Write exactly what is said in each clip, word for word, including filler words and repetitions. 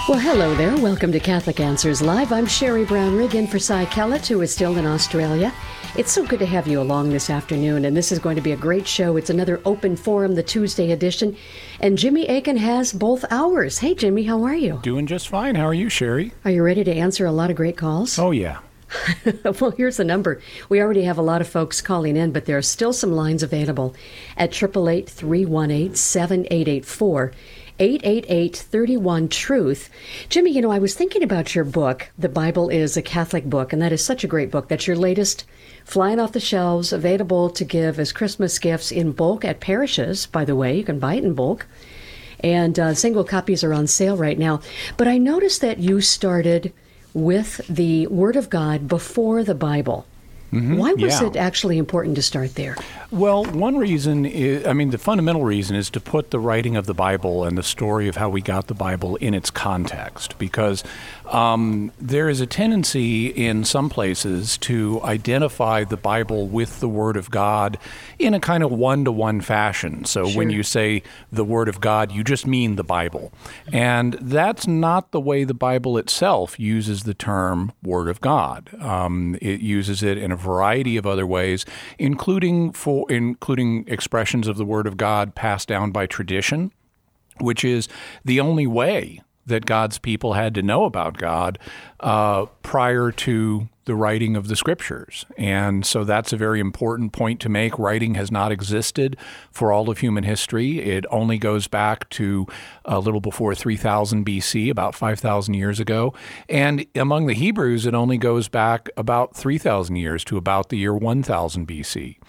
Well, hello there. Welcome to Catholic Answers Live. I'm Sherry Brown-Rigg in for Cy Kellett, who is still in Australia. It's so good to have you along this afternoon, and this is going to be a great show. It's another open forum, the Tuesday edition, and Jimmy Akin has both hours. Hey, Jimmy, how are you? Doing just fine. How are you, Sherry? Are you ready to answer a lot of great calls? Oh, yeah. Well, here's the number. We already have a lot of folks calling in, but there are still some lines available at eight eight eight, three one eight, seven eight eight four. eight eight eight, three one, truth. Jimmy, you know, I was thinking about your book, The Bible is a Catholic Book, and that is such a great book. That's your latest, flying off the shelves, available to give as Christmas gifts in bulk at parishes, by the way. You can buy it in bulk. And uh, single copies are on sale right now. But I noticed that you started with the Word of God before the Bible. Mm-hmm. Why was yeah. it actually important to start there? Well, one reason is, I mean, the fundamental reason is to put the writing of the Bible and the story of how we got the Bible in its context, because um, there is a tendency in some places to identify the Bible with the Word of God in a kind of one-to-one fashion. So Sure. when you say the Word of God, you just mean the Bible. And that's not the way the Bible itself uses the term Word of God. Um, it uses it in a variety of other ways, including for including expressions of the Word of God passed down by tradition, which is the only way that God's people had to know about God uh, prior to the writing of the Scriptures. And so that's a very important point to make. Writing has not existed for all of human history. It only goes back to a little before three thousand B C, about five thousand years ago. And among the Hebrews, it only goes back about three thousand years to about the year one thousand B C.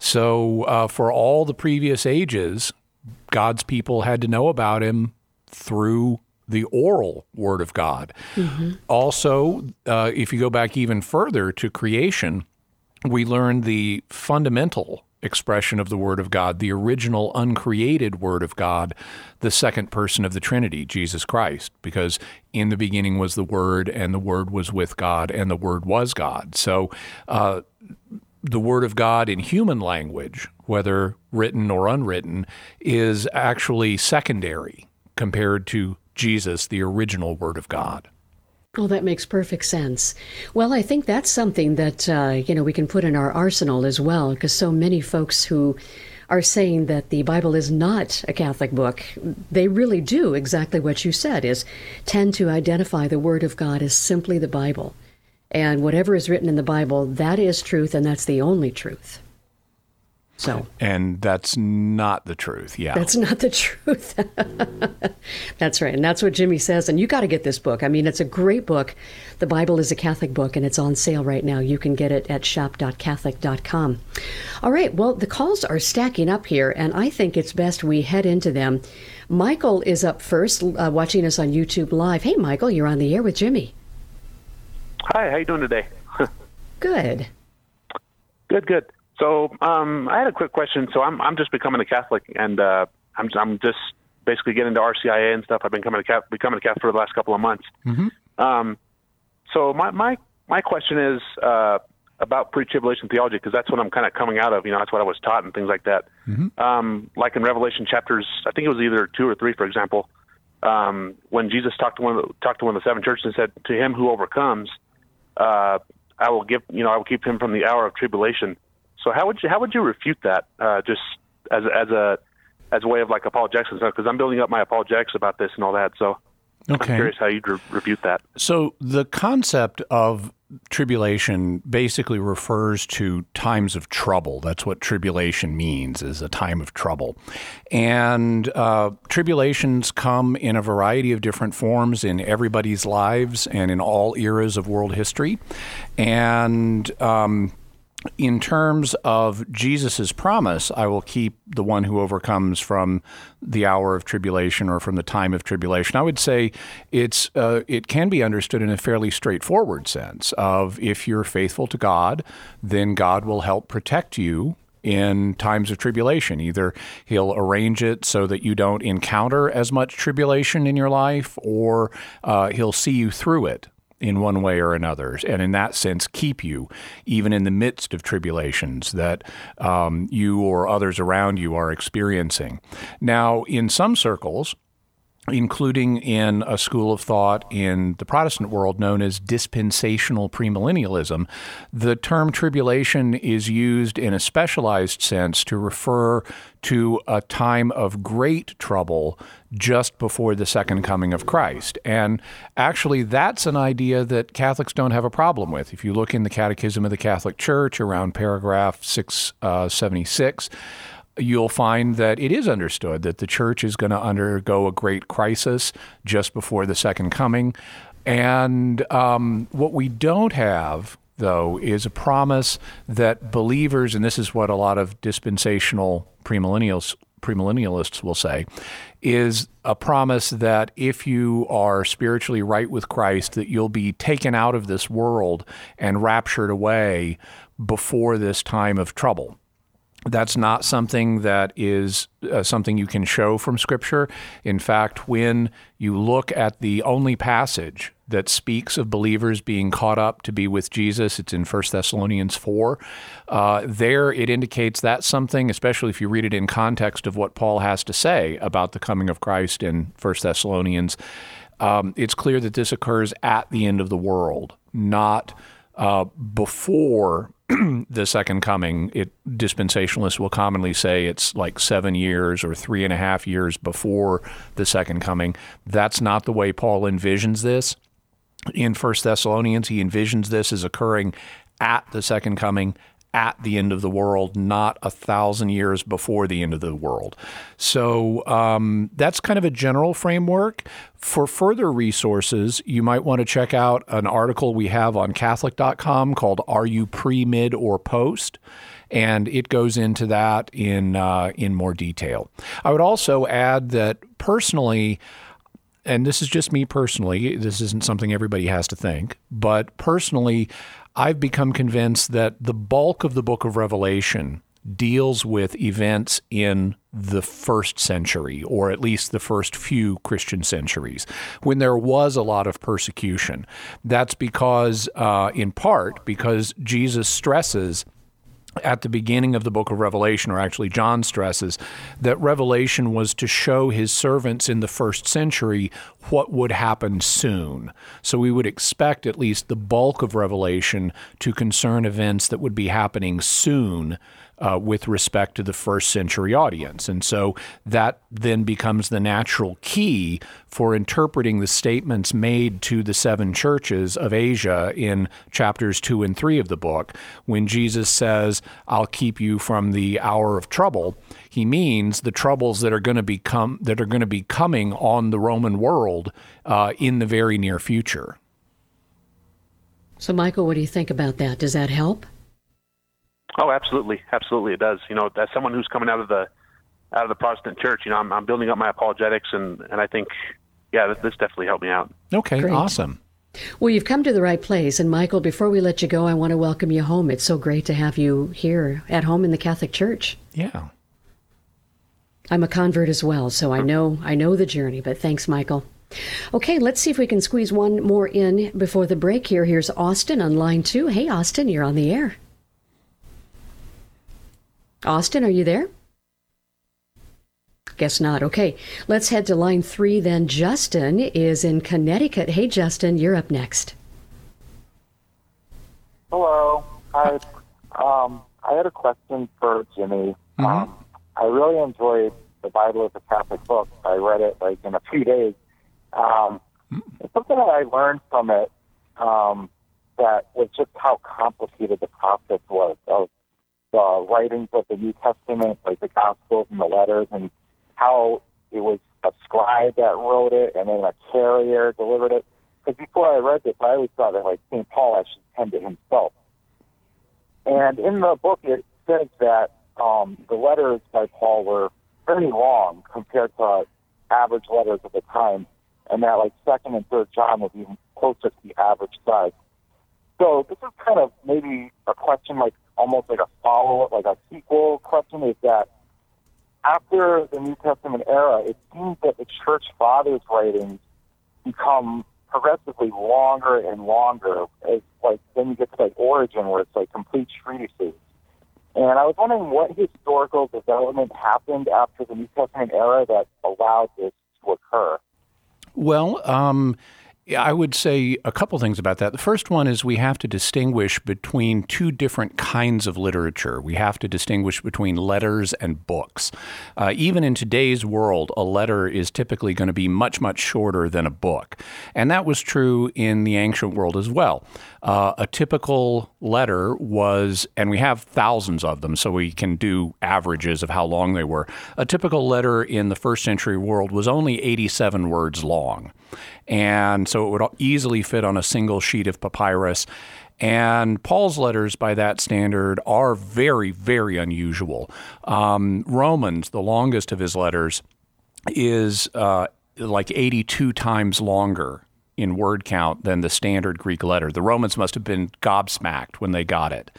So uh, for all the previous ages, God's people had to know about him through the oral Word of God. Mm-hmm. Also, uh, if you go back even further to creation, we learn the fundamental expression of the Word of God, the original uncreated Word of God, the second person of the Trinity, Jesus Christ, because in the beginning was the Word, and the Word was with God, and the Word was God. So uh, the Word of God in human language, whether written or unwritten, is actually secondary compared to Jesus, the original Word of God. Oh, that makes perfect sense. Well, I think that's something that, uh, you know, we can put in our arsenal as well, because so many folks who are saying that the Bible is not a Catholic book, they really do exactly what you said, is tend to identify the Word of God as simply the Bible. And whatever is written in the Bible, that is truth, and that's the only truth. So, and that's not the truth, yeah. That's not the truth. That's right, and that's what Jimmy says. And you got to get this book. I mean, it's a great book. The Bible is a Catholic book, and it's on sale right now. You can get it at shop dot catholic dot com. All right, well, the calls are stacking up here, and I think it's best we head into them. Michael is up first, uh, watching us on YouTube Live. Hey, Michael, you're on the air with Jimmy. Hi, how you doing today? Good. Good, good. So um, I had a quick question. So I'm I'm just becoming a Catholic, and uh, I'm I'm just basically getting into R C I A and stuff. I've been becoming a Catholic, becoming a Catholic for the last couple of months. Mm-hmm. Um, so my, my my question is uh, about pre-tribulation theology, because that's what I'm kind of coming out of. You know, that's what I was taught and things like that. Mm-hmm. Um, like in Revelation chapters, I think it was either two or three, for example, um, when Jesus talked to one of the, talked to one of the seven churches and said, "To him who overcomes, uh, I will give. You know, I will keep him from the hour of tribulation." So how would you how would you refute that, uh, just as as a as a way of like apologetics and stuff? Because I'm building up my apologetics about this and all that. So okay. I'm curious how you'd re- refute that. So the concept of tribulation basically refers to times of trouble. That's what tribulation means, is a time of trouble. And uh, tribulations come in a variety of different forms in everybody's lives and in all eras of world history. And um in terms of Jesus' promise, I will keep the one who overcomes from the hour of tribulation or from the time of tribulation. I would say it's uh, it can be understood in a fairly straightforward sense of if you're faithful to God, then God will help protect you in times of tribulation. Either he'll arrange it so that you don't encounter as much tribulation in your life, or uh, he'll see you through it in one way or another, and in that sense keep you, even in the midst of tribulations that um, you or others around you are experiencing. Now, in some circles, including in a school of thought in the Protestant world known as dispensational premillennialism. The term tribulation is used in a specialized sense to refer to a time of great trouble just before the second coming of Christ. And actually, that's an idea that Catholics don't have a problem with. If you look in the Catechism of the Catholic Church around paragraph six seventy-six, you'll find that it is understood that the church is going to undergo a great crisis just before the second coming. And um, what we don't have, though, is a promise that believers, and this is what a lot of dispensational premillennials, premillennialists will say, is a promise that if you are spiritually right with Christ, that you'll be taken out of this world and raptured away before this time of trouble. That's not something that is uh, something you can show from Scripture. In fact, when you look at the only passage that speaks of believers being caught up to be with Jesus, it's in First Thessalonians four. Uh, there it indicates that's something, especially if you read it in context of what Paul has to say about the coming of Christ in First Thessalonians. Um, it's clear that this occurs at the end of the world, not uh, before the second coming. It dispensationalists will commonly say it's like seven years or three and a half years before the second coming. That's not the way Paul envisions this. In First Thessalonians, he envisions this as occurring at the second coming, at the end of the world, not a thousand years before the end of the world. So um, that's kind of a general framework. For further resources, you might want to check out an article we have on Catholic dot com called Are You Pre, Mid, or Post? And it goes into that in uh, in more detail. I would also add that personally, and this is just me personally, this isn't something everybody has to think, but personally, I've become convinced that the bulk of the book of Revelation deals with events in the first century, or at least the first few Christian centuries, when there was a lot of persecution. That's because, uh, in part, because Jesus stresses at the beginning of the book of Revelation, or actually John stresses, that Revelation was to show his servants in the first century what would happen soon. So we would expect at least the bulk of Revelation to concern events that would be happening soon uh, with respect to the first century audience. And so that then becomes the natural key for interpreting the statements made to the seven churches of Asia in chapters two and three of the book. When Jesus says, I'll keep you from the hour of trouble, he means the troubles that are going to become that are going to be coming on the Roman world uh, in the very near future. So, Michael, what do you think about that? Does that help? Oh, absolutely, absolutely, it does. You know, as someone who's coming out of the out of the Protestant church, you know, I'm, I'm building up my apologetics, and, and I think, yeah, this, this definitely helped me out. Okay, great. Awesome. Well, you've come to the right place. And Michael, before we let you go, I want to welcome you home. It's so great to have you here at home in the Catholic Church. Yeah. I'm a convert as well, so I know I know the journey, but thanks, Michael. Okay, let's see if we can squeeze one more in before the break here. Here's Austin on line two. Hey, Austin, you're on the air. Austin, are you there? Guess not. Okay, let's head to line three then. Justin is in Connecticut. Hey, Justin, you're up next. Hello. I um I had a question for Jimmy. Mm-hmm. Um, I really enjoyed the Bible as a Catholic book. I read it like in a few days. Um, something that I learned from it um, that was just how complicated the process was of the writings of the New Testament, like the Gospels and the letters, and how it was a scribe that wrote it and then a carrier delivered it. Because before I read this, I always thought that like Saint Paul actually penned it himself. And in the book, it says that um, the letters by Paul were very long compared to average letters of the time, and that like Second and Third John was even closer to the average size. So this is kind of maybe a question, like almost like a follow-up, like a sequel question, is that after the New Testament era, it seems that the Church Fathers' writings become progressively longer and longer. As like then you get to like Origin, where it's like complete treatises. And I was wondering what historical development happened after the New Testament era that allowed this to occur. Well, um, I would say a couple things about that. The first one is we have to distinguish between two different kinds of literature. We have to distinguish between letters and books. Uh, even in today's world, a letter is typically going to be much, much shorter than a book. And that was true in the ancient world as well. Uh, a typical letter was, and we have thousands of them, so we can do averages of how long they were. A typical letter in the first century world was only eighty-seven words long. And so it would easily fit on a single sheet of papyrus. And Paul's letters, by that standard, are very, very unusual. Um, Romans, the longest of his letters, is uh, like eighty-two times longer in word count than the standard Greek letter. The Romans must have been gobsmacked when they got it.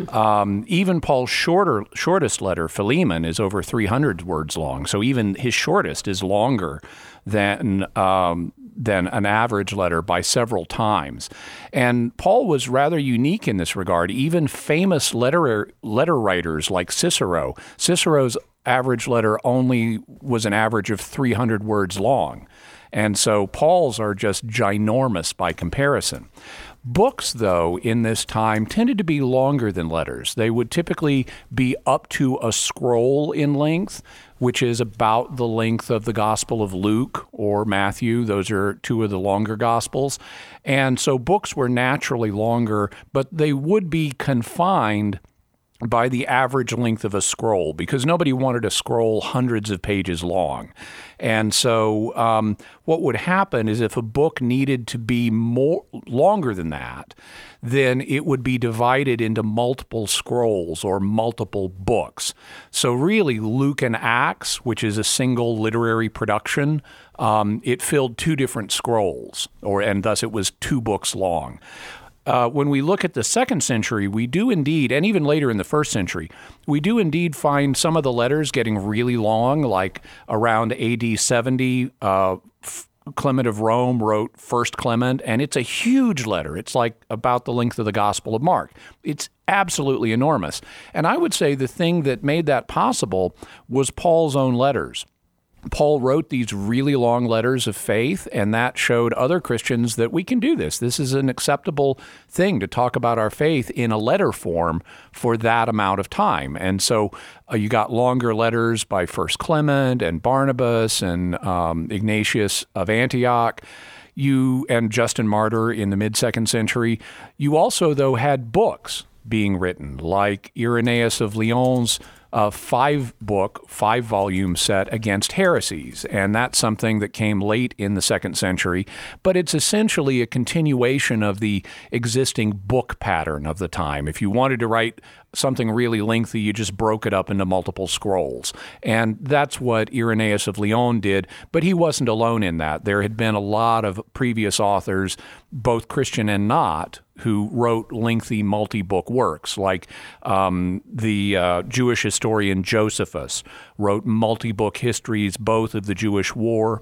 Um, even Paul's shorter, shortest letter, Philemon, is over three hundred words long. So even his shortest is longer than um, than an average letter by several times. And Paul was rather unique in this regard. Even famous letter, letter writers like Cicero, Cicero's average letter only was an average of three hundred words long. And so Paul's are just ginormous by comparison. Books, though, in this time tended to be longer than letters. They would typically be up to a scroll in length, which is about the length of the Gospel of Luke or Matthew. Those are two of the longer Gospels. And so books were naturally longer, but they would be confined by the average length of a scroll, because nobody wanted a scroll hundreds of pages long. And so um, what would happen is if a book needed to be more longer than that, then it would be divided into multiple scrolls or multiple books. So really, Luke and Acts, which is a single literary production, um, it filled two different scrolls, or and thus it was two books long. Uh, when we look at the second century, we do indeed, and even later in the first century, we do indeed find some of the letters getting really long, like around A D seventy, uh, Clement of Rome wrote First Clement, and it's a huge letter. It's like about the length of the Gospel of Mark. It's absolutely enormous. And I would say the thing that made that possible was Paul's own letters. Paul wrote these really long letters of faith, and that showed other Christians that we can do this. This is an acceptable thing to talk about our faith in a letter form for that amount of time. And so uh, you got longer letters by First Clement and Barnabas and um, Ignatius of Antioch. You and Justin Martyr in the mid-second century. You also, though, had books being written, like Irenaeus of Lyons' a five-book, five-volume set against heresies, and that's something that came late in the second century, but it's essentially a continuation of the existing book pattern of the time. If you wanted to write something really lengthy, you just broke it up into multiple scrolls, and that's what Irenaeus of Lyons did, but he wasn't alone in that. There had been a lot of previous authors, both Christian and not, who wrote lengthy multi-book works, like um, the uh, Jewish historian Josephus wrote multi-book histories both of the Jewish war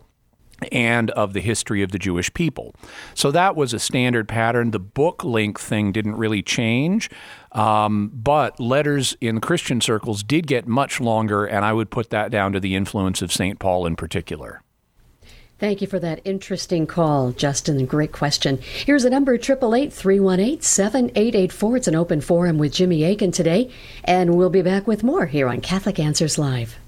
and of the history of the Jewish people. So that was a standard pattern. The book length thing didn't really change, um, but letters in Christian circles did get much longer, and I would put that down to the influence of Saint Paul in particular. Thank you for that interesting call, Justin. Great question. Here's a number, eight eight eight, three one eight, seven eight eight four. It's an open forum with Jimmy Akin today, and we'll be back with more here on Catholic Answers Live.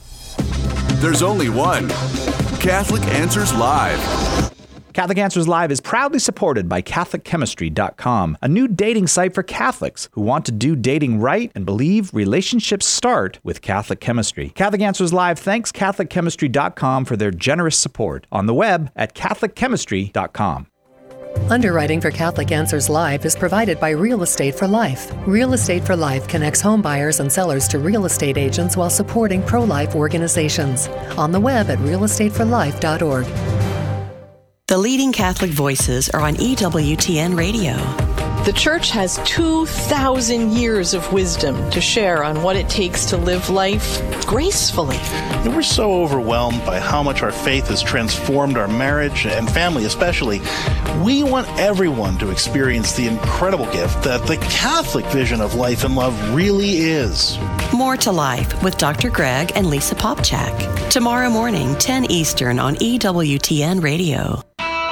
There's only one Catholic Answers Live. Catholic Answers Live is proudly supported by Catholic Chemistry dot com, a new dating site for Catholics who want to do dating right and believe relationships start with Catholic chemistry. Catholic Answers Live thanks Catholic Chemistry dot com for their generous support on the web at Catholic Chemistry dot com. Underwriting for Catholic Answers Live is provided by Real Estate for Life. Real Estate for Life connects home buyers and sellers to real estate agents while supporting pro-life organizations. On the web at real estate for life dot org. The leading Catholic voices are on E W T N Radio. The church has two thousand years of wisdom to share on what it takes to live life gracefully. And we're so overwhelmed by how much our faith has transformed our marriage and family especially. We want everyone to experience the incredible gift that the Catholic vision of life and love really is. More to Life with Doctor Greg and Lisa Popchak. Tomorrow morning, ten Eastern on E W T N Radio.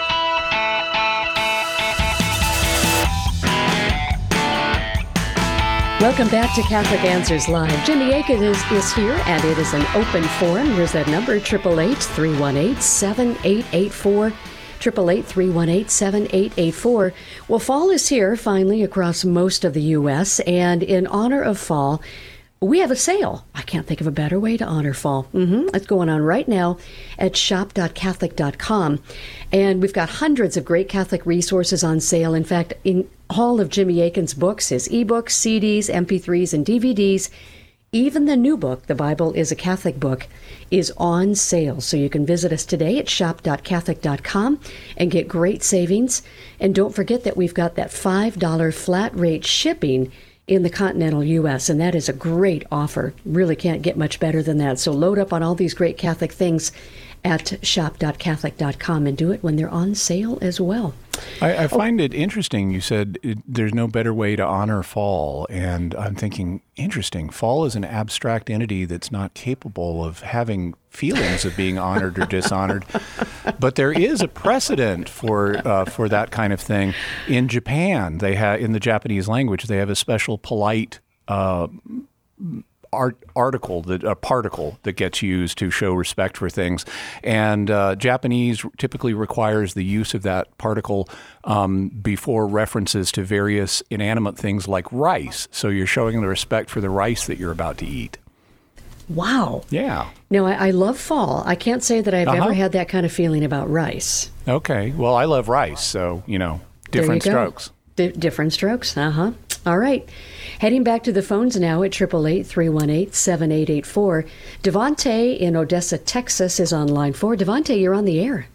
Welcome back to Catholic Answers Live. Jimmy Akin is, is here, and it is an open forum. Here's that number, eight eight eight, three one eight, seven eight eight four, eight eight eight, three one eight, seven eight eight four. Well, fall is here, finally, across most of the U S, and in honor of fall, we have a sale. I can't think of a better way to honor fall. Mm-hmm. It's going on right now at shop dot catholic dot com. And we've got hundreds of great Catholic resources on sale. In fact, in all of Jimmy Akin's books, his ebooks, C Ds, M P threes, and D V Ds, even the new book, The Bible is a Catholic Book, is on sale. So you can visit us today at shop dot catholic dot com and get great savings. And don't forget that we've got that five dollars flat rate shipping in the continental U S, and that is a great offer. Really can't get much better than that. So load up on all these great Catholic things at shop dot catholic dot com and do it when they're on sale as well. I, I find oh. it interesting. You said it, there's no better way to honor fall. And I'm thinking, interesting. Fall is an abstract entity that's not capable of having feelings of being honored or dishonored. But there is a precedent for uh, for that kind of thing. In Japan, they have, in the Japanese language, they have a special polite uh, art article, that a particle that gets used to show respect for things. And uh, Japanese typically requires the use of that particle um, before references to various inanimate things like rice. So you're showing the respect for the rice that you're about to eat. Wow. Yeah. No, I, I love fall. I can't say that I've uh-huh. ever had that kind of feeling about rice. Okay. Well, I love rice, so, you know, different you strokes. D- different strokes. Uh-huh. All right. Heading back to the phones now at eight eight eight, three one eight, seven eight eight four. Devontae in Odessa, Texas is on line four. Devontae, you're on the air.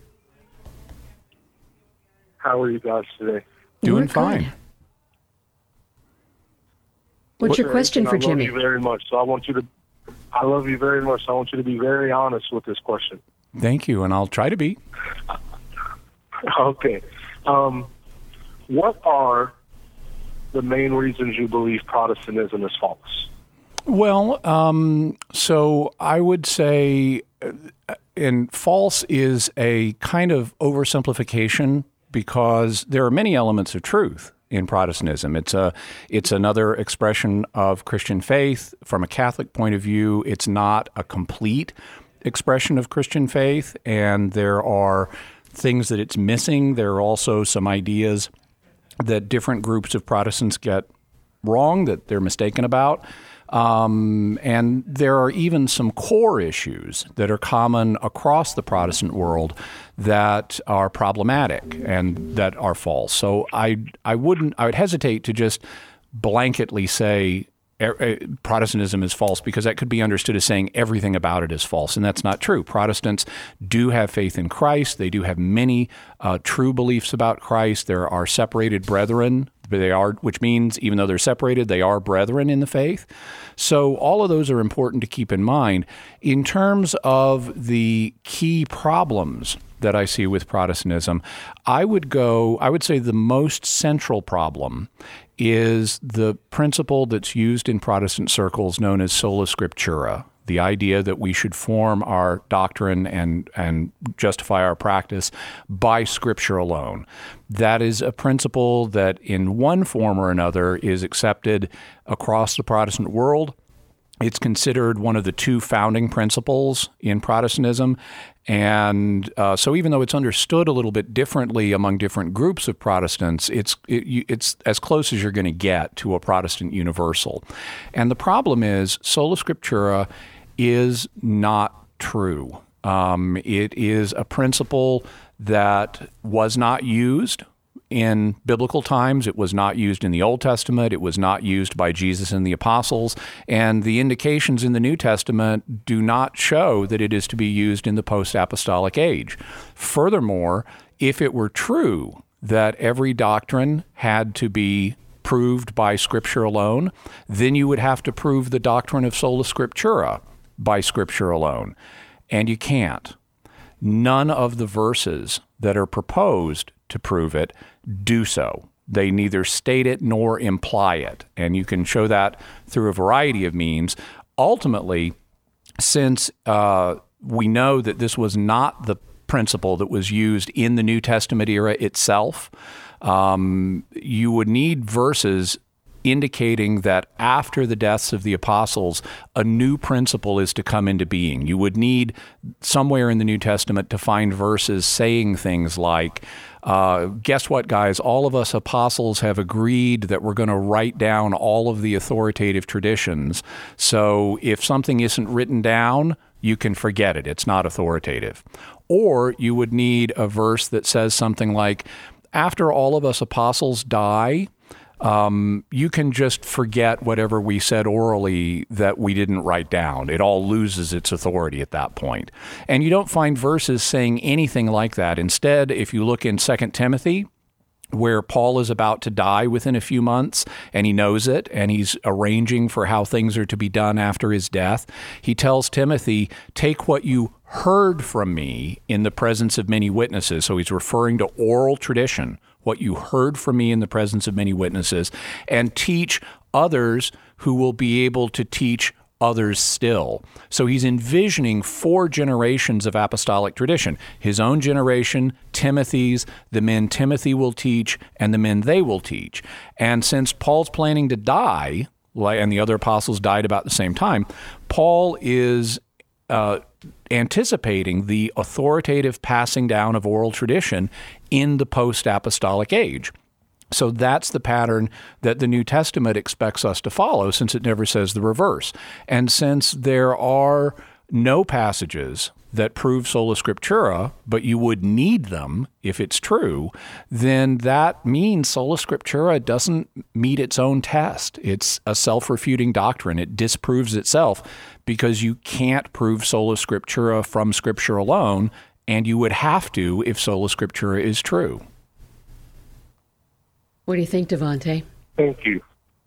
How are you guys today? Doing We're fine. Good. What's your question for Jimmy? I love you very much, so I want you to I love you very much. So I want you to be very honest with this question. Thank you, and I'll try to be. Okay. Um, what are the main reasons you believe Protestantism is false? Well, um, so I would say, uh, and false is a kind of oversimplification because there are many elements of truth in Protestantism. It's a, it's another expression of Christian faith. From a Catholic point of view, it's not a complete expression of Christian faith, and there are things that it's missing. There are also some ideas that different groups of Protestants get wrong, that they're mistaken about. Um, and there are even some core issues that are common across the Protestant world that are problematic and that are false. So I I wouldn't I would hesitate to just blanketly say Protestantism is false, because that could be understood as saying everything about it is false, and that's not true. Protestants do have faith in Christ. They do have many uh, true beliefs about Christ. There are separated brethren. They are, which means even though they're separated, they are brethren in the faith. So all of those are important to keep in mind. In terms of the key problems that I see with Protestantism, I would go, I would say the most central problem is the principle that's used in Protestant circles known as sola scriptura, the idea that we should form our doctrine and, and justify our practice by Scripture alone. That is a principle that in one form or another is accepted across the Protestant world. It's considered one of the two founding principles in Protestantism. And uh, so even though it's understood a little bit differently among different groups of Protestants, it's it, it's as close as you're going to get to a Protestant universal. And the problem is sola scriptura is not true. Um, it is a principle that was not used in biblical times. It was not used in the Old Testament. It was not used by Jesus and the apostles. And the indications in the New Testament do not show that it is to be used in the post-apostolic age. Furthermore, if it were true that every doctrine had to be proved by Scripture alone, then you would have to prove the doctrine of sola scriptura by Scripture alone. And you can't. None of the verses that are proposed to prove it do so. They neither state it nor imply it. And you can show that through a variety of means. Ultimately, since uh, we know that this was not the principle that was used in the New Testament era itself, um, you would need verses indicating that after the deaths of the apostles, a new principle is to come into being. You would need somewhere in the New Testament to find verses saying things like, uh, guess what, guys? All of us apostles have agreed that we're going to write down all of the authoritative traditions. So if something isn't written down, you can forget it. It's not authoritative. Or you would need a verse that says something like, after all of us apostles die, Um, you can just forget whatever we said orally that we didn't write down. It all loses its authority at that point. And you don't find verses saying anything like that. Instead, if you look in Second Timothy, where Paul is about to die within a few months, and he knows it, and he's arranging for how things are to be done after his death, he tells Timothy, take what you heard from me in the presence of many witnesses. So he's referring to oral tradition, what you heard from me in the presence of many witnesses, and teach others who will be able to teach others still. So he's envisioning four generations of apostolic tradition. His own generation, Timothy's, the men Timothy will teach, and the men they will teach. And since Paul's planning to die, and the other apostles died about the same time, Paul is uh, anticipating the authoritative passing down of oral tradition in the post-apostolic age. So that's the pattern that the New Testament expects us to follow, since it never says the reverse. And since there are no passages that prove sola scriptura, but you would need them if it's true, then that means sola scriptura doesn't meet its own test. It's a self-refuting doctrine. It disproves itself because you can't prove sola scriptura from Scripture alone, and you would have to if sola scriptura is true. What do you think, Devontae? Thank you.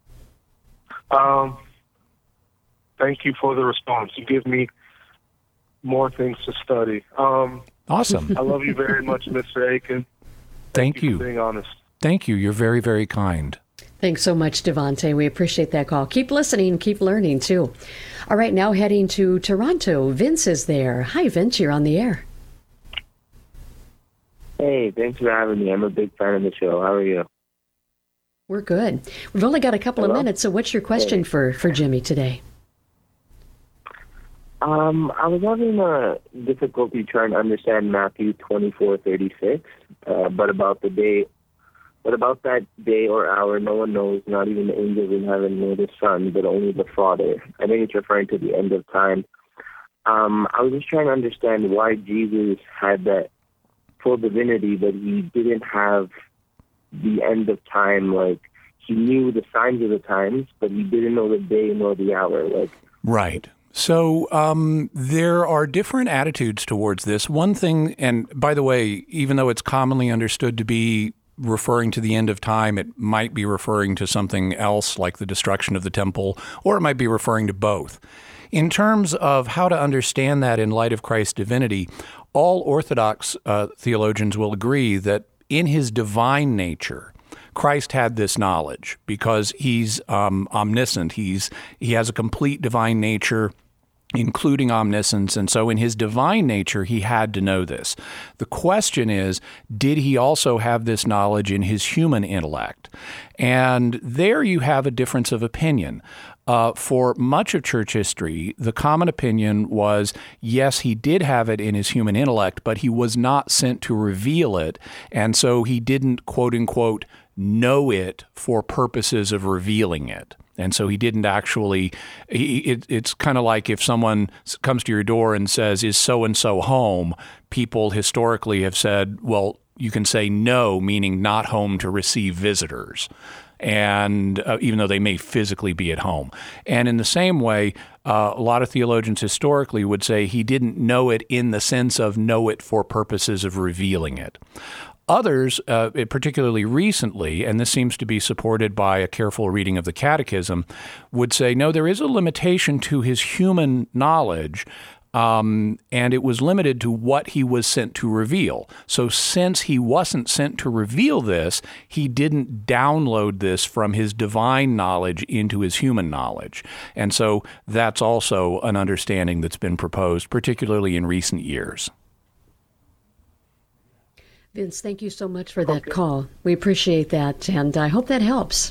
Um, thank you for the response. You give me more things to study. Um, awesome. I love you very much, Mister Aiken. Thank, Thank you. you. For being honest. Thank you. You're very, very kind. Thanks so much, Devontae. We appreciate that call. Keep listening, keep learning, too. All right, now heading to Toronto. Vince is there. Hi, Vince. You're on the air. Hey, thanks for having me. I'm a big fan of the show. How are you? We're good. We've only got a couple Hello? of minutes, so what's your question hey. for, for Jimmy today? Um, I was having a difficulty trying to understand Matthew twenty-four thirty-six, uh, but about the day, but about that day or hour, no one knows, not even the angels in heaven nor the Son, but only the Father. I think it's referring to the end of time. Um, I was just trying to understand why Jesus had that full divinity, but he didn't have the end of time. Like, he knew the signs of the times, but he didn't know the day nor the hour. Like, right. So um, there are different attitudes towards this. One thing, and by the way, even though it's commonly understood to be referring to the end of time, it might be referring to something else like the destruction of the temple, or it might be referring to both. In terms of how to understand that in light of Christ's divinity, all Orthodox uh, theologians will agree that in his divine nature, Christ had this knowledge because he's um, omniscient. He's he has a complete divine nature, including omniscience. And so in his divine nature, he had to know this. The question is, did he also have this knowledge in his human intellect? And there you have a difference of opinion. Uh, for much of church history, the common opinion was, yes, he did have it in his human intellect, but he was not sent to reveal it. And so he didn't, quote unquote, know it for purposes of revealing it. And so he didn't actually, he, it, it's kind of like if someone comes to your door and says, is so-and-so home? People historically have said, well, you can say no, meaning not home to receive visitors. And uh, even though they may physically be at home. And in the same way, uh, a lot of theologians historically would say he didn't know it in the sense of know it for purposes of revealing it. Others, uh, particularly recently, and this seems to be supported by a careful reading of the Catechism, would say, no, there is a limitation to his human knowledge, um, and it was limited to what he was sent to reveal. So since he wasn't sent to reveal this, he didn't download this from his divine knowledge into his human knowledge. And so that's also an understanding that's been proposed, particularly in recent years. Vince, thank you so much for that okay. call. We appreciate that, and I hope that helps.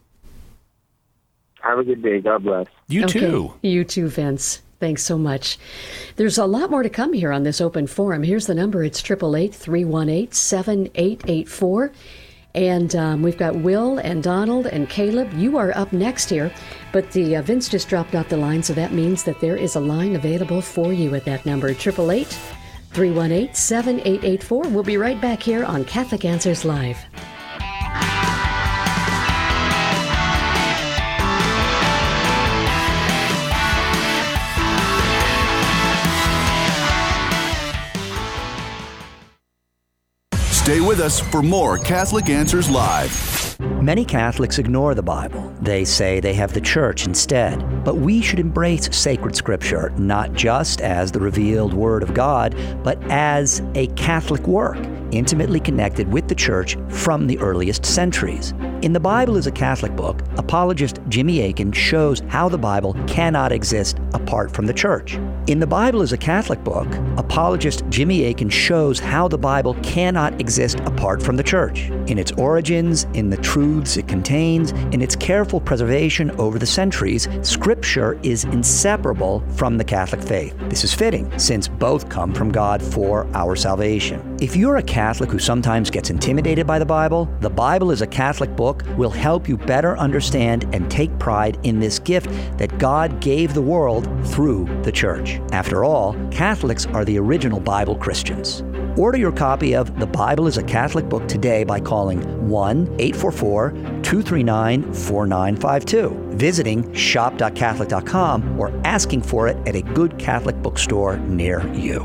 Have a good day. God bless. You okay. too. You too, Vince. Thanks so much. There's a lot more to come here on this open forum. Here's the number. It's eight eight eight, three one eight, seven eight eight four. And um, we've got Will and Donald and Caleb. You are up next here. But the uh, Vince just dropped off the line, so that means that there is a line available for you at that number. eight eight eight, three one eight, seven eight eight four. We'll be right back here on Catholic Answers Live. Stay with us for more Catholic Answers Live. Many Catholics ignore the Bible. They say they have the Church instead. But we should embrace sacred Scripture, not just as the revealed Word of God, but as a Catholic work, intimately connected with the Church from the earliest centuries. In The Bible is a Catholic Book, apologist Jimmy Akin shows how the Bible cannot exist apart from the Church. In The Bible is a Catholic Book, apologist Jimmy Akin shows how the Bible cannot exist apart from the Church, in its origins, in the truths it contains, in its careful preservation over the centuries. Scripture is inseparable from the Catholic faith. This is fitting, since both come from God for our salvation. If you're a Catholic who sometimes gets intimidated by the Bible, The Bible is a Catholic Book will help you better understand and take pride in this gift that God gave the world through the Church. After all, Catholics are the original Bible Christians. Order your copy of The Bible is a Catholic Book today by calling one eight four four, two three nine, four nine five two, visiting shop dot catholic dot com, or asking for it at a good Catholic bookstore near you.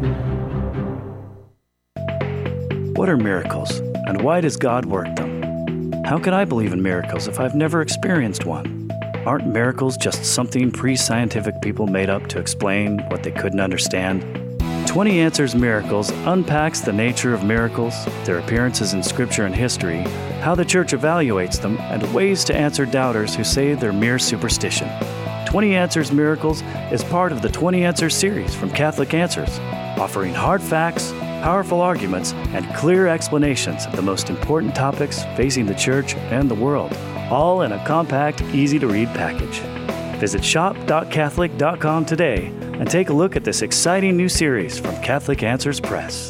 What are miracles, and why does God work them? How can I believe in miracles if I've never experienced one? Aren't miracles just something pre-scientific people made up to explain what they couldn't understand? twenty Answers Miracles unpacks the nature of miracles, their appearances in Scripture and history, how the Church evaluates them, and ways to answer doubters who say they're mere superstition. twenty Answers Miracles is part of the twenty Answers series from Catholic Answers, offering hard facts, powerful arguments, and clear explanations of the most important topics facing the Church and the world, all in a compact, easy-to-read package. Visit shop dot catholic dot com today and take a look at this exciting new series from Catholic Answers Press.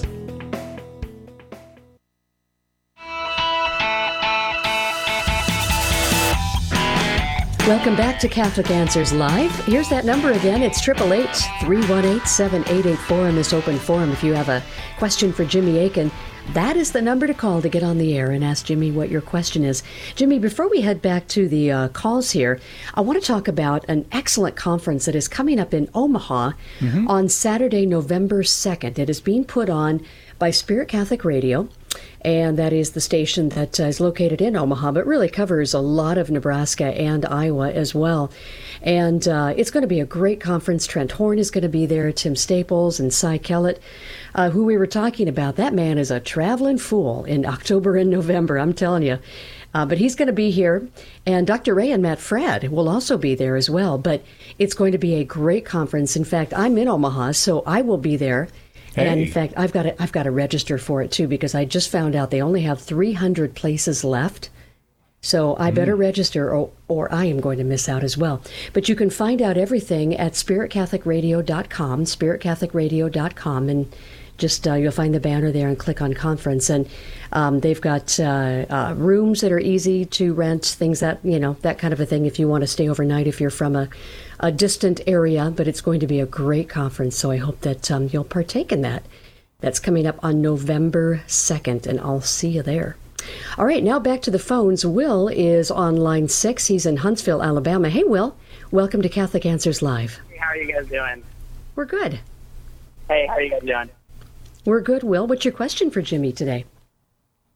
Welcome back to Catholic Answers Live. Here's that number again. It's eight eight eight, three one eight, seven eight eight four in this open forum. If you have a question for Jimmy Akin, that is the number to call to get on the air and ask Jimmy what your question is. Jimmy, before we head back to the uh, calls here, I want to talk about an excellent conference that is coming up in Omaha mm-hmm. on Saturday, November second. It is being put on by Spirit Catholic Radio, and that is the station that uh, is located in Omaha, but really covers a lot of Nebraska and Iowa as well. And uh, it's going to be a great conference. Trent Horn is going to be there, Tim Staples and Cy Kellett, uh, who we were talking about. That man is a traveling fool in October and November, I'm telling you. Uh, but he's going to be here, and Doctor Ray and Matt Fradd will also be there as well. But it's going to be a great conference. In fact, I'm in Omaha, so I will be there. Hey. And in fact, I've got to, I've got to register for it too, because I just found out they only have three hundred places left. So I mm. better register, or, or I am going to miss out as well. But you can find out everything at spirit catholic radio dot com, spirit catholic radio dot com, and just uh, you'll find the banner there and click on conference. And um, they've got uh, uh, rooms that are easy to rent, things that, you know, that kind of a thing if you want to stay overnight, if you're from a, a distant area. But it's going to be a great conference, so I hope that um, you'll partake in that. That's coming up on November second, and I'll see you there. All right, now back to the phones. Will is on line six. He's in Huntsville, Alabama. Hey, Will. Welcome to Catholic Answers Live. Hey, how are you guys doing? We're good. Hey, how are you guys doing? We're good, Will. What's your question for Jimmy today?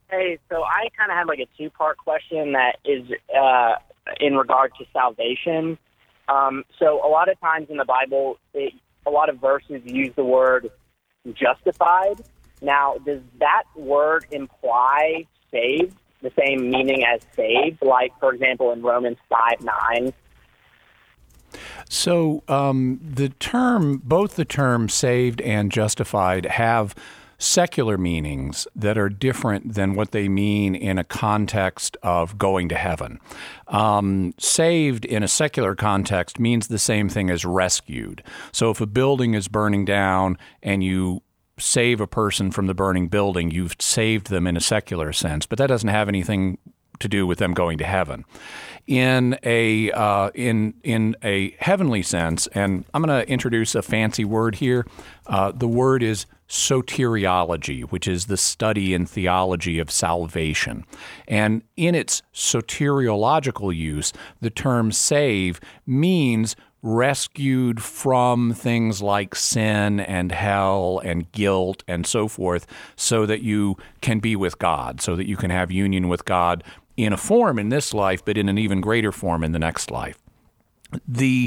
Hey, so I kind of had like a two-part question that is uh, in regard to salvation. Um, so a lot of times in the Bible, it, a lot of verses use the word justified. Now, does that word imply saved, the same meaning as saved? Like, for example, in Romans five nine. So um, the term, both the term saved and justified have secular meanings that are different than what they mean in a context of going to heaven. Um, saved in a secular context means the same thing as rescued. So if a building is burning down and you save a person from the burning building, you've saved them in a secular sense, but that doesn't have anything to do with them going to heaven. In a uh, in in a heavenly sense, and I'm going to introduce a fancy word here. Uh, the word is soteriology, which is the study and theology of salvation. And in its soteriological use, the term save means rescued from things like sin and hell and guilt and so forth, so that you can be with God, so that you can have union with God in a form in this life, but in an even greater form in the next life. The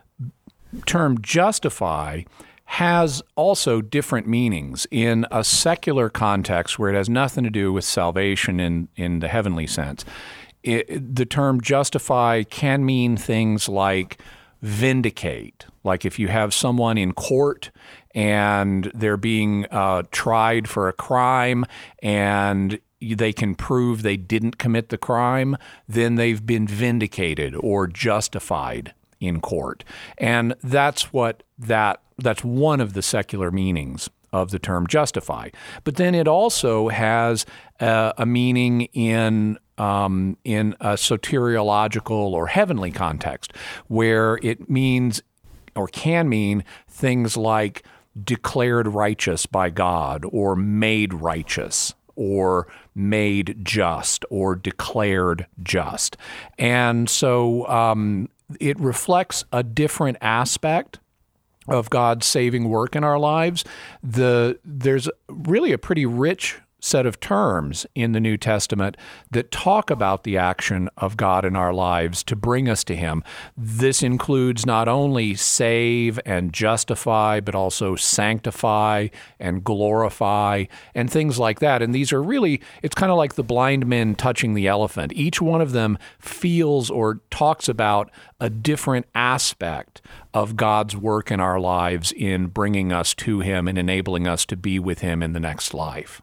term justify has also different meanings in a secular context where it has nothing to do with salvation in, in the heavenly sense. It, the term justify can mean things like vindicate, like if you have someone in court and they're being uh, tried for a crime and they can prove they didn't commit the crime, then they've been vindicated or justified in court. And that's what that that's one of the secular meanings of the term justify. But then it also has a, a meaning in um, in a soteriological or heavenly context, where it means or can mean things like declared righteous by God, or made righteous, or made just, or declared just. And so um, it reflects a different aspect of God's saving work in our lives. The there's really a pretty rich set of terms in the New Testament that talk about the action of God in our lives to bring us to Him. This includes not only save and justify, but also sanctify and glorify and things like that. And these are really, it's kind of like the blind men touching the elephant. Each one of them feels or talks about a different aspect of God's work in our lives in bringing us to Him and enabling us to be with Him in the next life.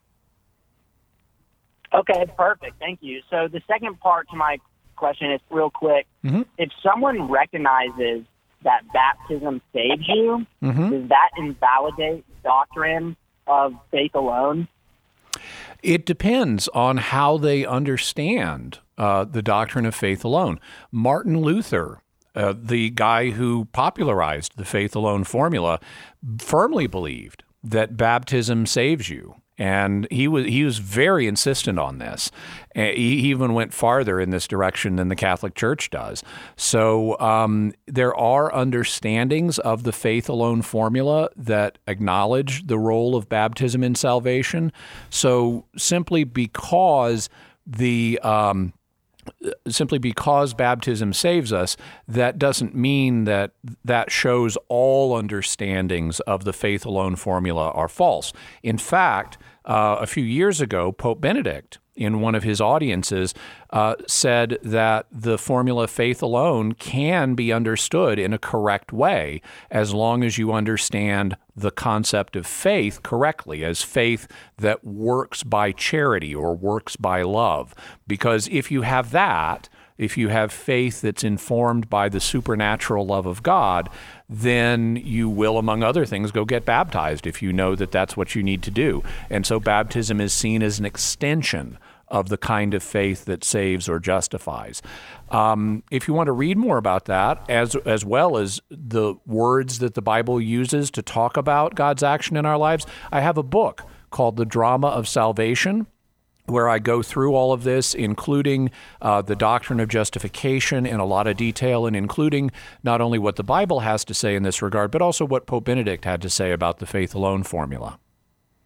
Okay, perfect. Thank you. So the second part to my question is real quick. Mm-hmm. If someone recognizes that baptism saves you, mm-hmm. does that invalidate doctrine of faith alone? It depends on how they understand uh, the doctrine of faith alone. Martin Luther, uh, the guy who popularized the faith alone formula, firmly believed that baptism saves you. And he was he was very insistent on this. He even went farther in this direction than the Catholic Church does. So um, there are understandings of the faith alone formula that acknowledge the role of baptism in salvation. So simply because the um, Simply because baptism saves us, that doesn't mean that that shows all understandings of the faith alone formula are false. In fact, uh, a few years ago, Pope Benedict, in one of his audiences, uh, said that the formula faith alone can be understood in a correct way as long as you understand the concept of faith correctly, as faith that works by charity or works by love. Because if you have that, if you have faith that's informed by the supernatural love of God, then you will, among other things, go get baptized if you know that that's what you need to do. And so baptism is seen as an extension of the kind of faith that saves or justifies. Um, if you want to read more about that, as as well as the words that the Bible uses to talk about God's action in our lives, I have a book called The Drama of Salvation, where I go through all of this, including uh, the doctrine of justification in a lot of detail, and including not only what the Bible has to say in this regard, but also what Pope Benedict had to say about the faith alone formula.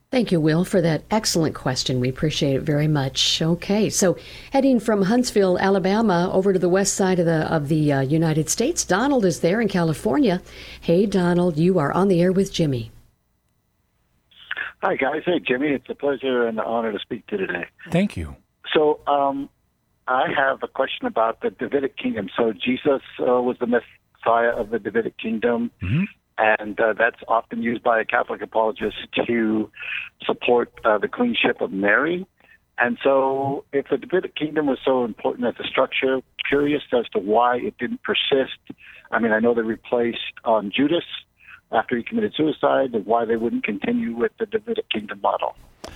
Thank you, Will, for that excellent question. We appreciate it very much. Okay, so heading from Huntsville, Alabama, over to the west side of the of the uh, United States, Donald is there in California. Hey, Donald, you are on the air with Jimmy. Hi, guys. Hey, Jimmy. It's a pleasure and an honor to speak to you today. Thank you. So um, I have a question about the Davidic kingdom. So Jesus uh, was the Messiah of the Davidic kingdom. Mm-hmm. And uh, that's often used by a Catholic apologist to support uh, the queenship of Mary. And so if the Davidic kingdom was so important as a structure, curious as to why it didn't persist. I mean, I know they replaced um, Judas after he committed suicide, and why they wouldn't continue with the Davidic kingdom model.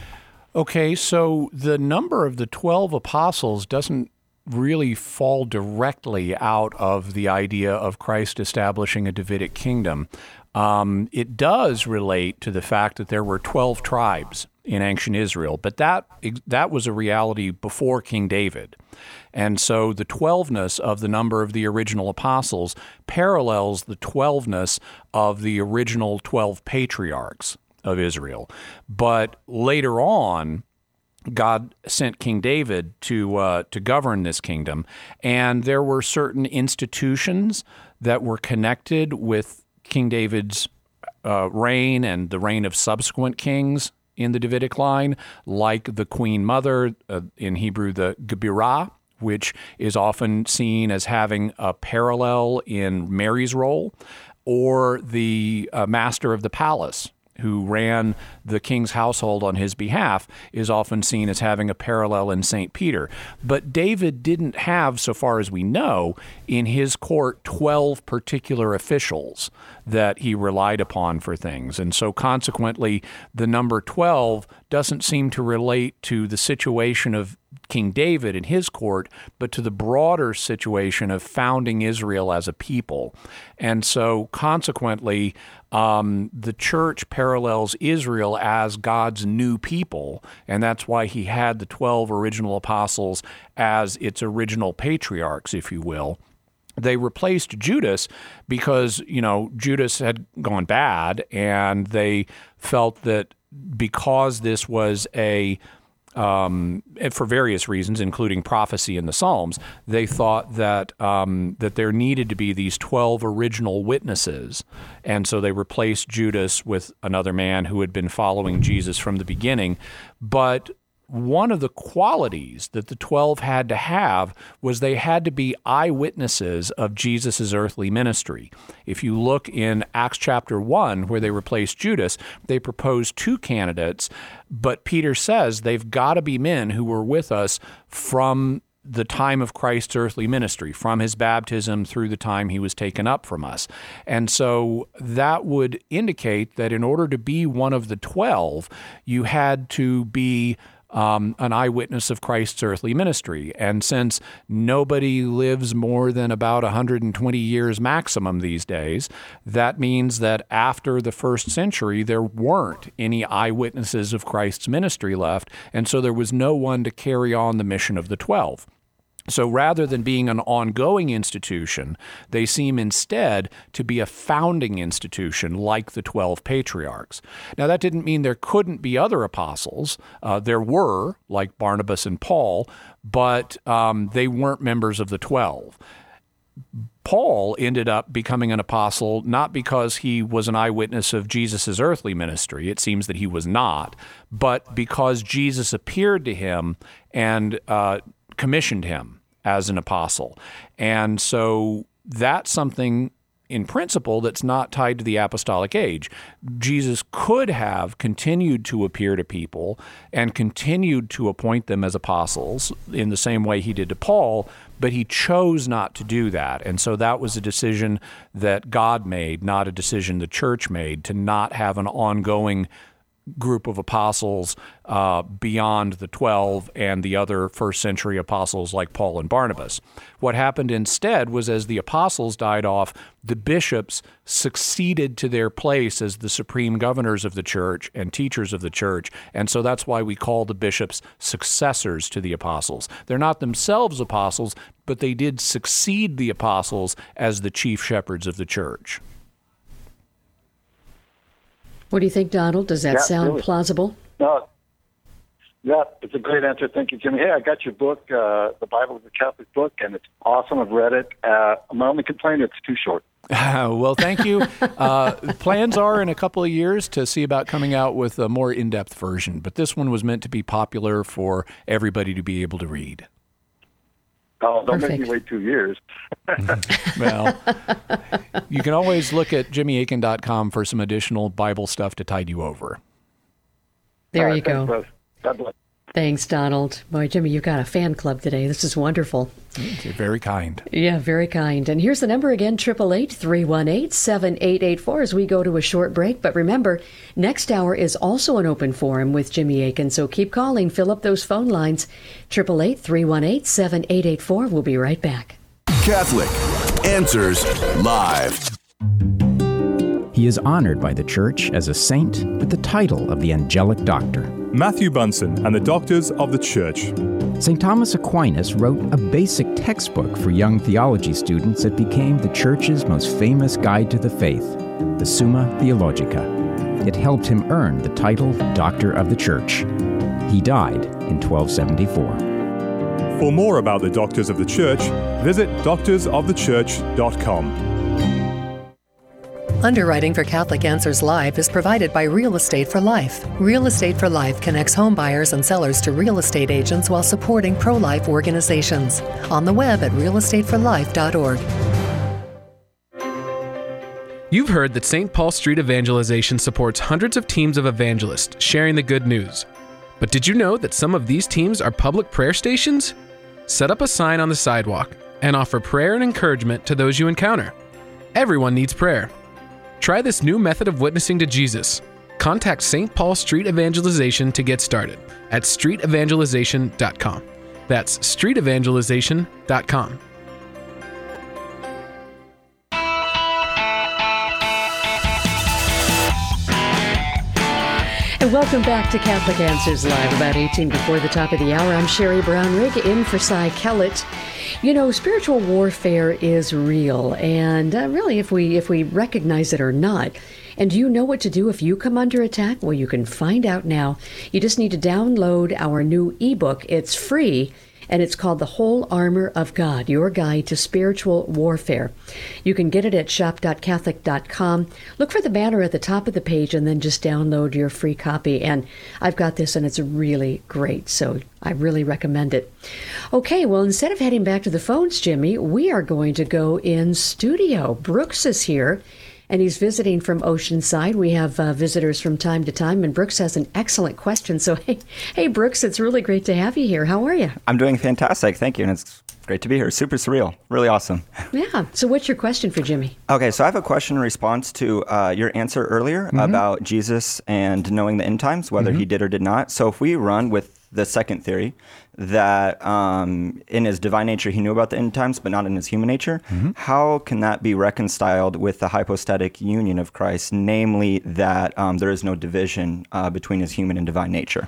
Okay, so the number of the twelve apostles doesn't really fall directly out of the idea of Christ establishing a Davidic kingdom. Um, it does relate to the fact that there were twelve tribes in ancient Israel, but that that was a reality before King David. And so the twelveness of the number of the original apostles parallels the twelveness of the original twelve patriarchs of Israel. But later on, God sent King David to uh, to govern this kingdom, and there were certain institutions that were connected with King David's uh, reign and the reign of subsequent kings in the Davidic line, like the Queen Mother, uh, in Hebrew the Gebirah, which is often seen as having a parallel in Mary's role, or the uh, Master of the Palace, who ran the king's household on his behalf, is often seen as having a parallel in Saint Peter. But David didn't have, so far as we know, in his court twelve particular officials that he relied upon for things. And so consequently, the number twelve doesn't seem to relate to the situation of King David in his court, but to the broader situation of founding Israel as a people. And so consequently, um, the church parallels Israel as God's new people, and that's why he had the twelve original apostles as its original patriarchs, if you will. They replaced Judas because, you know, Judas had gone bad, and they felt that because this was a Um, for various reasons, including prophecy in the Psalms, they thought that um, that there needed to be these twelve original witnesses. And so they replaced Judas with another man who had been following Jesus from the beginning. But one of the qualities that the twelve had to have was they had to be eyewitnesses of Jesus' earthly ministry. If you look in Acts chapter one, where they replaced Judas, they proposed two candidates, but Peter says they've got to be men who were with us from the time of Christ's earthly ministry, from his baptism through the time he was taken up from us. And so that would indicate that in order to be one of the twelve, you had to be Um, an eyewitness of Christ's earthly ministry. And since nobody lives more than about one hundred twenty years maximum these days, that means that after the first century, there weren't any eyewitnesses of Christ's ministry left, and so there was no one to carry on the mission of the twelve. So rather than being an ongoing institution, they seem instead to be a founding institution like the twelve patriarchs. Now, that didn't mean there couldn't be other apostles. Uh, there were, like Barnabas and Paul, but um, they weren't members of the twelve. Paul ended up becoming an apostle not because he was an eyewitness of Jesus' earthly ministry. It seems that he was not, but because Jesus appeared to him and uh, commissioned him as an apostle. And so that's something in principle that's not tied to the apostolic age. Jesus could have continued to appear to people and continued to appoint them as apostles in the same way he did to Paul, but he chose not to do that. And so that was a decision that God made, not a decision the church made, to not have an ongoing group of apostles uh, beyond the twelve and the other first century apostles like Paul and Barnabas. What happened instead was, as the apostles died off, the bishops succeeded to their place as the supreme governors of the church and teachers of the church, and so that's why we call the bishops successors to the apostles. They're not themselves apostles, but they did succeed the apostles as the chief shepherds of the church. What do you think, Donald? Does that Yeah, sound really. plausible? No. Yeah, it's a great answer. Thank you, Jimmy. Hey, I got your book, uh, The Bible is a Catholic Book, and it's awesome. I've read it. Uh, my only complaint, it's too short. Well, thank you. Uh, plans are in a couple of years to see about coming out with a more in-depth version, but this one was meant to be popular for everybody to be able to read. Oh, don't Perfect. make me wait two years. Well, you can always look at jimmy akin dot com for some additional Bible stuff to tide you over. There All right, you go. thanks, brother. God bless. Thanks, Donald. Boy, Jimmy, you've got a fan club today. This is wonderful. You're very kind. Yeah, very kind. And here's the number again, eight eight eight, three one eight, seven eight eight four as we go to a short break. But remember, next hour is also an open forum with Jimmy Akin, so keep calling. Fill up those phone lines. eight eight eight, three one eight, seven eight eight four. We'll be right back. Catholic Answers Live. He is honored by the Church as a saint with the title of the Angelic Doctor. Matthew Bunson and the Doctors of the Church. Saint Thomas Aquinas wrote a basic textbook for young theology students that became the Church's most famous guide to the faith, the Summa Theologica. It helped him earn the title Doctor of the Church. He died in twelve seventy-four. For more about the Doctors of the Church, visit doctors of the church dot com. Underwriting for Catholic Answers Live is provided by Real Estate for Life. Real Estate for Life connects home buyers and sellers to real estate agents while supporting pro-life organizations. On the web at real estate for life dot org. You've heard that Saint Paul Street Evangelization supports hundreds of teams of evangelists sharing the good news. But did you know that some of these teams are public prayer stations? Set up a sign on the sidewalk and offer prayer and encouragement to those you encounter. Everyone needs prayer. Try this new method of witnessing to Jesus. Contact Saint Paul Street Evangelization to get started at street evangelization dot com. That's street evangelization dot com. And welcome back to Catholic Answers Live, about eighteen before the top of the hour. I'm Sherry Brown-Rigg, in for Cy Kellett. You know, spiritual warfare is real, and uh, really, if we if we recognize it or not. And do you know what to do if you come under attack? Well, you can find out now. You just need to download our new ebook. It's free, and it's called The Whole Armor of God, Your Guide to Spiritual Warfare. You can get it at shop dot catholic dot com. Look for the banner at the top of the page and then just download your free copy. And I've got this, and it's really great, so I really recommend it. Okay, well, instead of heading back to the phones, Jimmy, we are going to go in studio. Brooks is here, and he's visiting from Oceanside. We have uh, visitors from time to time, and Brooks has an excellent question. So, hey, hey, Brooks, it's really great to have you here. How are you? I'm doing fantastic. Thank you. And it's great to be here. Super surreal. Really awesome. Yeah. So what's your question for Jimmy? Okay, so I have a question in response to uh, your answer earlier mm-hmm. about Jesus and knowing the end times, whether mm-hmm. he did or did not. So if we run with the second theory, that um, in his divine nature he knew about the end times, but not in his human nature, mm-hmm. how can that be reconciled with the hypostatic union of Christ, namely that um, there is no division uh, between his human and divine nature?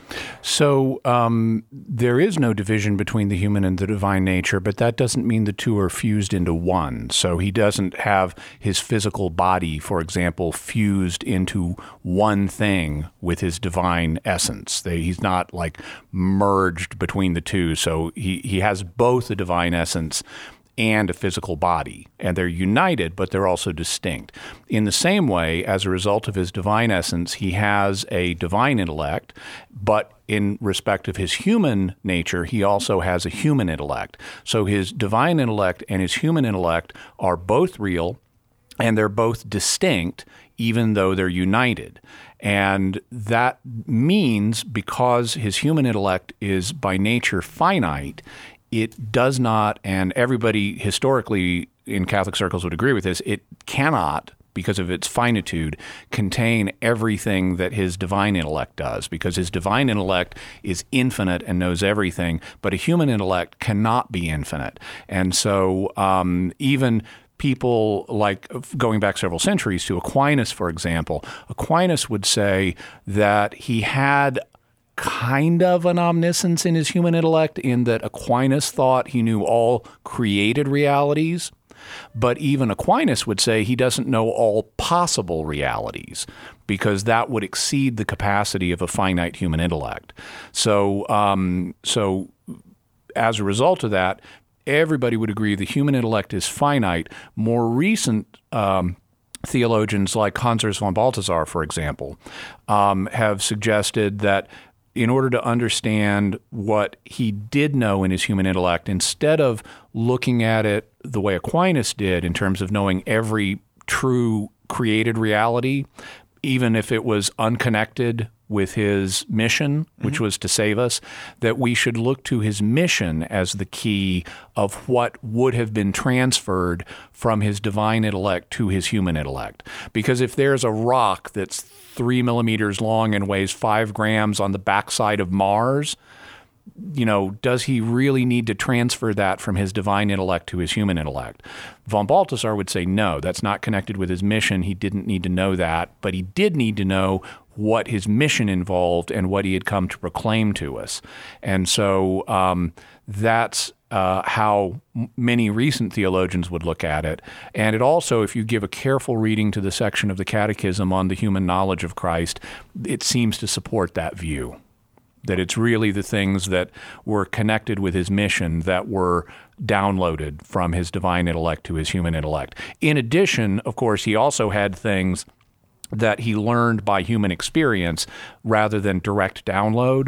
So um, there is no division between the human and the divine nature, but that doesn't mean the two are fused into one. So he doesn't have his physical body, for example, fused into one thing with his divine essence. They, he's not like merged between the two. So he, he has both a divine essence and a physical body, and they're united, but they're also distinct. In the same way, as a result of his divine essence, he has a divine intellect, but in respect of his human nature, he also has a human intellect. So his divine intellect and his human intellect are both real, and they're both distinct, even though they're united. And that means, because his human intellect is by nature finite, it does not, and everybody historically in Catholic circles would agree with this, it cannot, because of its finitude, contain everything that his divine intellect does, because his divine intellect is infinite and knows everything, but a human intellect cannot be infinite. And so um, even people like going back several centuries to Aquinas, for example, Aquinas would say that he had kind of an omniscience in his human intellect, in that Aquinas thought he knew all created realities, But even Aquinas would say he doesn't know all possible realities, because that would exceed the capacity of a finite human intellect. So, um, so as a result of that, everybody would agree the human intellect is finite. More recent um, theologians like Hans Urs von Balthasar, for example, um, have suggested that in order to understand what he did know in his human intellect, instead of looking at it the way Aquinas did in terms of knowing every true created reality, even if it was unconnected with his mission, which mm-hmm. was to save us, that we should look to his mission as the key of what would have been transferred from his divine intellect to his human intellect. Because if there's a rock that's three millimeters long and weighs five grams on the backside of Mars, you know, does he really need to transfer that from his divine intellect to his human intellect? Von Balthasar would say, no, that's not connected with his mission. He didn't need to know that, but he did need to know what his mission involved and what he had come to proclaim to us. And so um, that's uh, how m- many recent theologians would look at it. And it also, if you give a careful reading to the section of the Catechism on the human knowledge of Christ, it seems to support that view, that it's really the things that were connected with his mission that were downloaded from his divine intellect to his human intellect. In addition, of course, he also had things that he learned by human experience rather than direct download,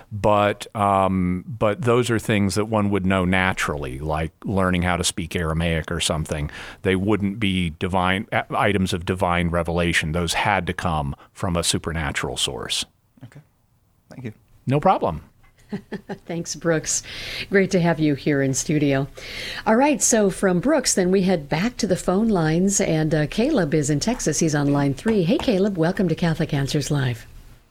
but um, but those are things that one would know naturally, like learning how to speak Aramaic or something. They wouldn't be divine items of divine revelation. Those had to come from a supernatural source. Okay, thank you. No problem. Thanks, Brooks. Great to have you here in studio. All right, so from Brooks, then we head back to the phone lines, and uh, Caleb is in Texas. He's on line three. Hey, Caleb, welcome to Catholic Answers Live.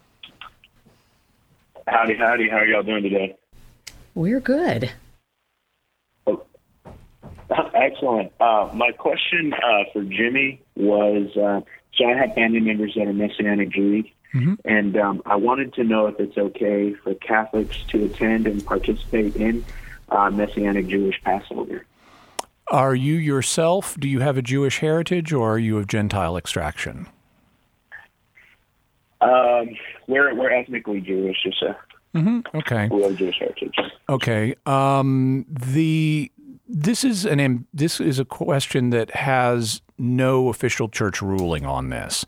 Howdy, howdy. How are y'all doing today? We're good. Oh, excellent. Uh, my question uh, for Jimmy was, uh, so I have family members that are Messianic Jews. Mm-hmm. And um, I wanted to know if it's okay for Catholics to attend and participate in uh, Messianic Jewish Passover. Are you yourself, do you have a Jewish heritage, or are you of Gentile extraction? Um, we're we're ethnically Jewish, just a mm-hmm. okay. We have Jewish heritage. Okay. Um, the this is an this is a question that has no official church ruling on this.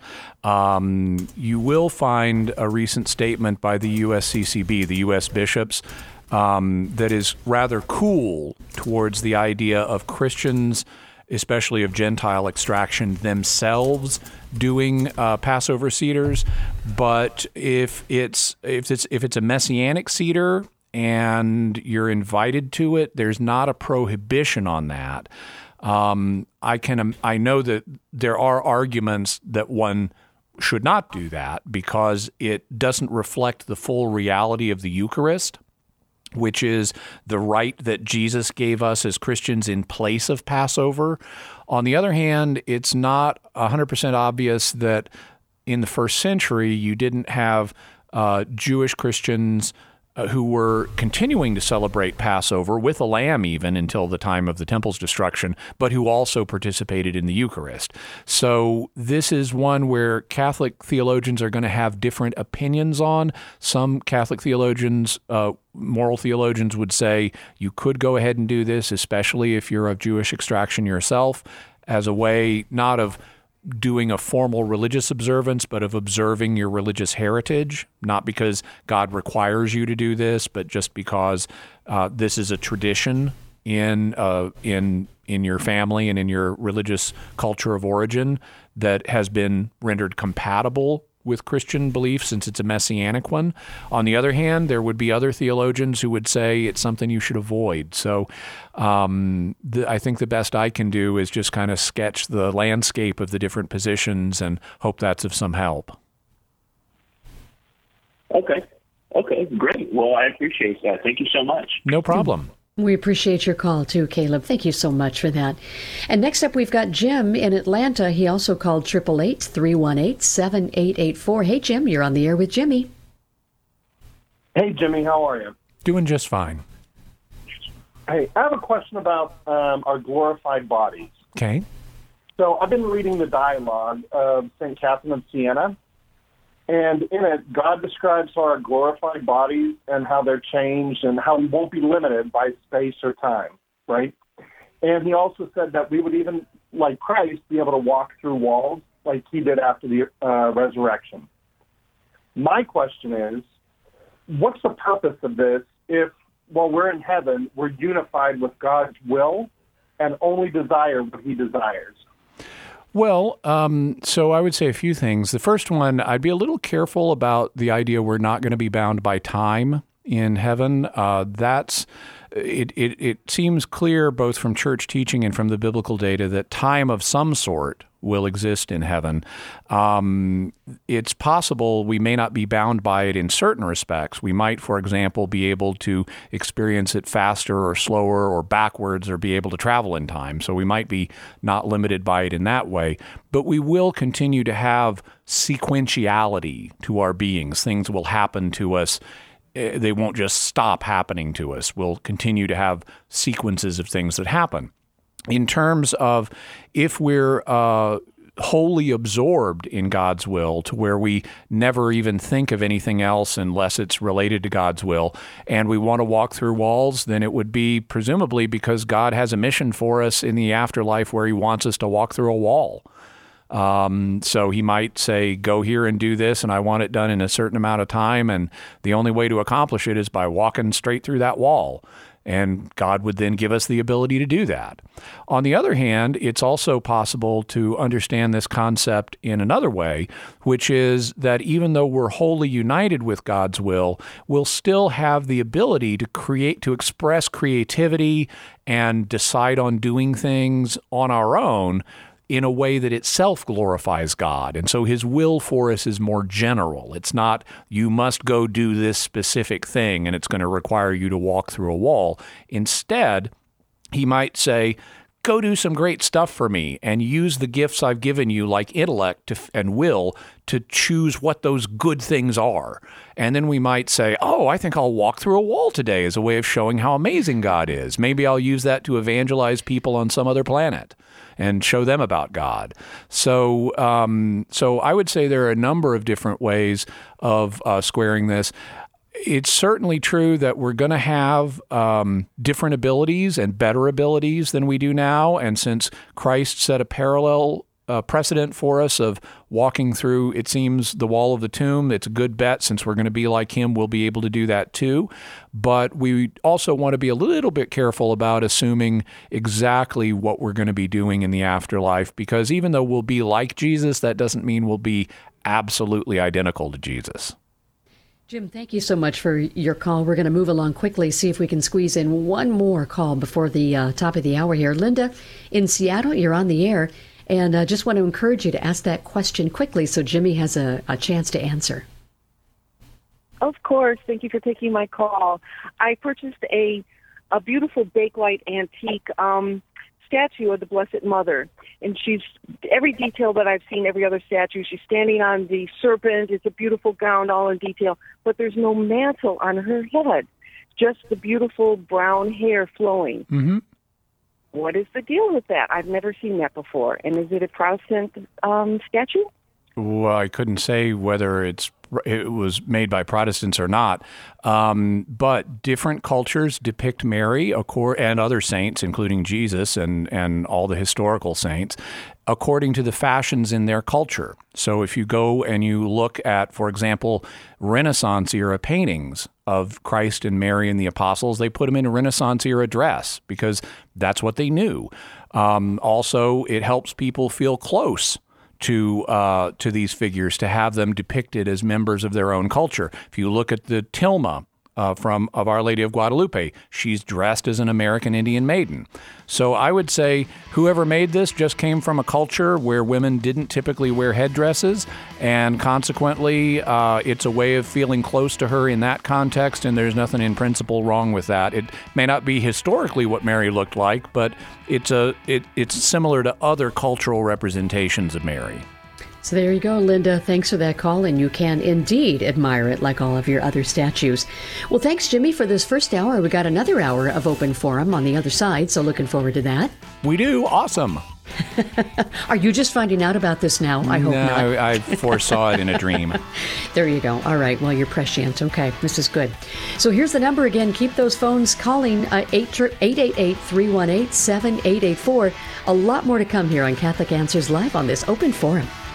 Um, you will find a recent statement by the U S C C B, the U S bishops, um, that is rather cool towards the idea of Christians, especially of Gentile extraction, themselves doing uh, Passover Seders. But if it's if it's if it's a Messianic Seder and you're invited to it, there's not a prohibition on that. Um, I can I know that there are arguments that one should not do that because it doesn't reflect the full reality of the Eucharist, which is the rite that Jesus gave us as Christians in place of Passover. On the other hand, it's not one hundred percent obvious that in the first century you didn't have uh, Jewish Christians Uh, who were continuing to celebrate Passover with a lamb even until the time of the temple's destruction, but who also participated in the Eucharist. So this is one where Catholic theologians are going to have different opinions on. Some Catholic theologians, uh, moral theologians would say you could go ahead and do this, especially if you're of Jewish extraction yourself, as a way not of doing a formal religious observance, but of observing your religious heritage, not because God requires you to do this, but just because uh, this is a tradition in uh, in in your family and in your religious culture of origin that has been rendered compatible with Christian belief since it's a messianic one. On the other hand, there would be other theologians who would say it's something you should avoid. So um, the, I think the best I can do is just kind of sketch the landscape of the different positions and hope that's of some help. Okay. Okay, great. Well, I appreciate that. Thank you so much. No problem. We appreciate your call, too, Caleb. Thank you so much for that. And next up, we've got Jim in Atlanta. He also called eight eight eight, three one eight, seven eight eight four. Hey, Jim, you're on the air with Jimmy. Hey, Jimmy, how are you? Doing just fine. Hey, I have a question about um, our glorified bodies. Okay. So I've been reading the dialogue of Saint Catherine of Siena, and in it, God describes our glorified bodies and how they're changed and how we won't be limited by space or time, right? And he also said that we would even, like Christ, be able to walk through walls like he did after the uh, resurrection. My question is, what's the purpose of this if, while we're in heaven, we're unified with God's will and only desire what he desires? Well, um, so I would say a few things. The first one, I'd be a little careful about the idea we're not going to be bound by time in heaven. Uh, that's it, it. It seems clear both from church teaching and from the biblical data that time of some sort will exist in heaven. Um, it's possible we may not be bound by it in certain respects. We might, for example, be able to experience it faster or slower or backwards or be able to travel in time. So we might be not limited by it in that way. But we will continue to have sequentiality to our beings. Things will happen to us. They won't just stop happening to us. We'll continue to have sequences of things that happen. In terms of if we're uh, wholly absorbed in God's will to where we never even think of anything else unless it's related to God's will, and we want to walk through walls, then it would be presumably because God has a mission for us in the afterlife where he wants us to walk through a wall. Um, so he might say, go here and do this, and I want it done in a certain amount of time, and the only way to accomplish it is by walking straight through that wall. And God would then give us the ability to do that. On the other hand, it's also possible to understand this concept in another way, which is that even though we're wholly united with God's will, we'll still have the ability to create, to express creativity and decide on doing things on our own in a way that itself glorifies God. And so his will for us is more general. It's not, you must go do this specific thing and it's going to require you to walk through a wall. Instead, he might say, go do some great stuff for me and use the gifts I've given you, like intellect to, and will, to choose what those good things are. And then we might say, oh, I think I'll walk through a wall today as a way of showing how amazing God is. Maybe I'll use that to evangelize people on some other planet and show them about God. So um, so I would say there are a number of different ways of uh, squaring this. It's certainly true that we're going to have um, different abilities and better abilities than we do now. And since Christ set a parallel uh, precedent for us of walking through, it seems, the wall of the tomb, it's a good bet since we're going to be like him, we'll be able to do that too. But we also want to be a little bit careful about assuming exactly what we're going to be doing in the afterlife, because even though we'll be like Jesus, that doesn't mean we'll be absolutely identical to Jesus. Jim, thank you so much for your call. We're going to move along quickly, see if we can squeeze in one more call before the uh, top of the hour here. Linda, in Seattle, you're on the air, and I uh, just want to encourage you to ask that question quickly so Jimmy has a, a chance to answer. Of course. Thank you for taking my call. I purchased a, a beautiful Bakelite antique um, statue of the Blessed Mother. And she's, every detail that I've seen, every other statue, she's standing on the serpent. It's a beautiful gown, all in detail. But there's no mantle on her head, just the beautiful brown hair flowing. Mm-hmm. What is the deal with that? I've never seen that before. And is it a Protestant um, statue? Well, I couldn't say whether it's it was made by Protestants or not, um, but different cultures depict Mary and other saints, including Jesus and, and all the historical saints, according to the fashions in their culture. So if you go and you look at, for example, Renaissance-era paintings of Christ and Mary and the apostles, they put them in a Renaissance-era dress because that's what they knew. Um, also, it helps people feel close to uh, to these figures, to have them depicted as members of their own culture. If you look at the tilma uh, from of Our Lady of Guadalupe, she's dressed as an American Indian maiden. So I would say whoever made this just came from a culture where women didn't typically wear headdresses, and consequently, uh, it's a way of feeling close to her in that context, and there's nothing in principle wrong with that. It may not be historically what Mary looked like, but it's a it, it's similar to other cultural representations of Mary. So there you go, Linda. Thanks for that call, and you can indeed admire it like all of your other statues. Well, thanks, Jimmy, for this first hour. We got another hour of open forum on the other side, so looking forward to that. We do. Awesome. Are you just finding out about this now? I hope no, not. I, I foresaw it in a dream. There you go. All right. Well, you're prescient. Okay. This is good. So here's the number again. Keep those phones calling, uh, eight eight eight, three one eight, seven eight eight four. A lot more to come here on Catholic Answers Live on this open forum.